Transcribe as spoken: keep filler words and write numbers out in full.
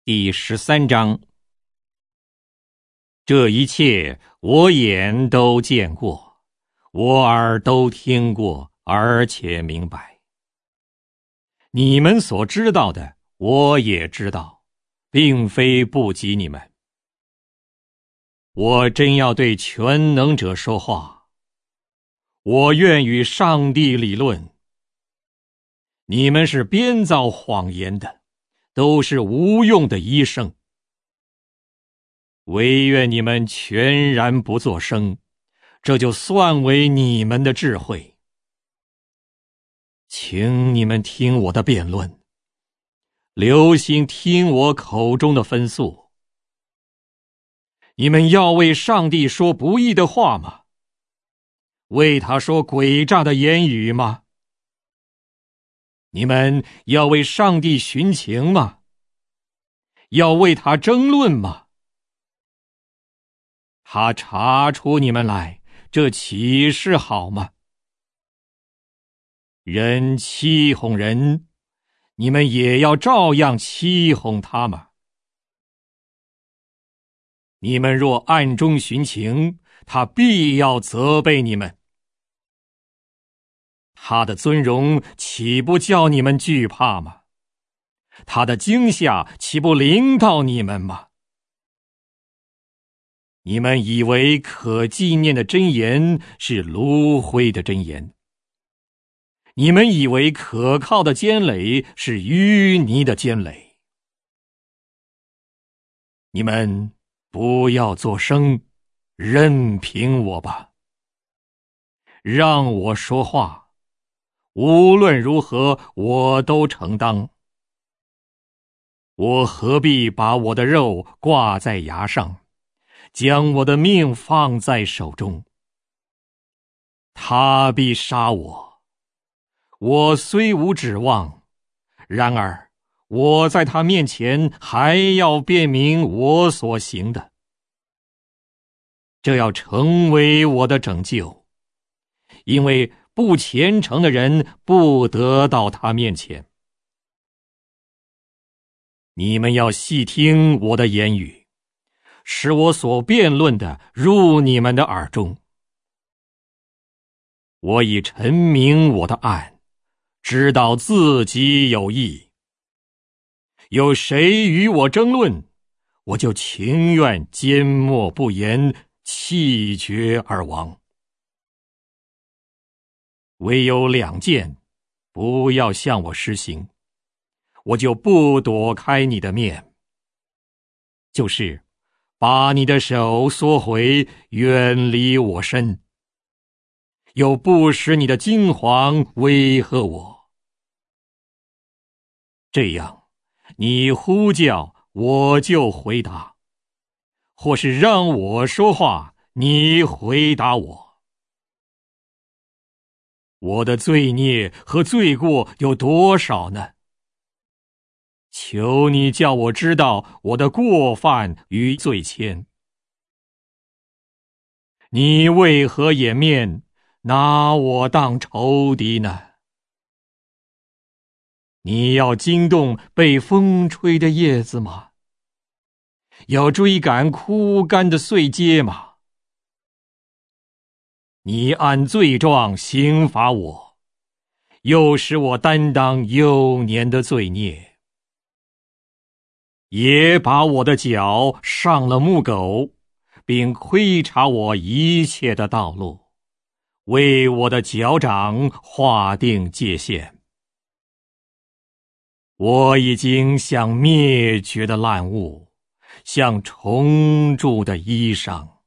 第十三章。这一切我眼都见过，我耳都听过，而且明白。你们所知道的，我也知道，并非不及你们。我真要对全能者说话，我愿与上帝理论。你们是编造谎言的，都是无用的医生。唯愿你们全然不作声，这就算为你们的智慧。请你们听我的辩论，留心听我口中的分诉。你们要为上帝说不义的话吗？为他说诡诈的言语吗？你们要为上帝寻情吗？要为他争论吗？他查出你们来，这岂是好吗？人欺哄人，你们也要照样欺哄他吗？你们若暗中寻情，他必要责备你们。他的尊荣岂不叫你们惧怕吗？他的惊吓岂不临到你们吗？你们以为可纪念的真言是炉灰的真言，你们以为可靠的坚垒是淤泥的坚垒。你们不要作声，任凭我吧，让我说话，无论如何我都承当。我何必把我的肉挂在牙上，将我的命放在手中？他必杀我，我虽无指望，然而我在他面前还要辨明我所行的，这要成为我的拯救，因为不虔诚的人不得到他面前。你们要细听我的言语，使我所辩论的入你们的耳中。我已陈明我的案，知道自己有义。有谁与我争论，我就情愿缄默不言，气绝而亡。唯有两件，不要向我施行，我就不躲开你的面，就是把你的手缩回，远离我身，又不使你的惊惶威吓我。这样，你呼叫，我就回答；或是让我说话，你回答我。我的罪孽和罪过有多少呢？求你叫我知道我的过犯与罪愆。你为何掩面，拿我当仇敌呢？你要惊动被风吹的叶子吗？要追赶枯干的碎秸吗？你按罪状刑罚我，又使我担当幼年的罪孽，也把我的脚上了木狗，并窥察我一切的道路，为我的脚掌划定界限。我已经像灭绝的烂物，像虫蛀的衣裳。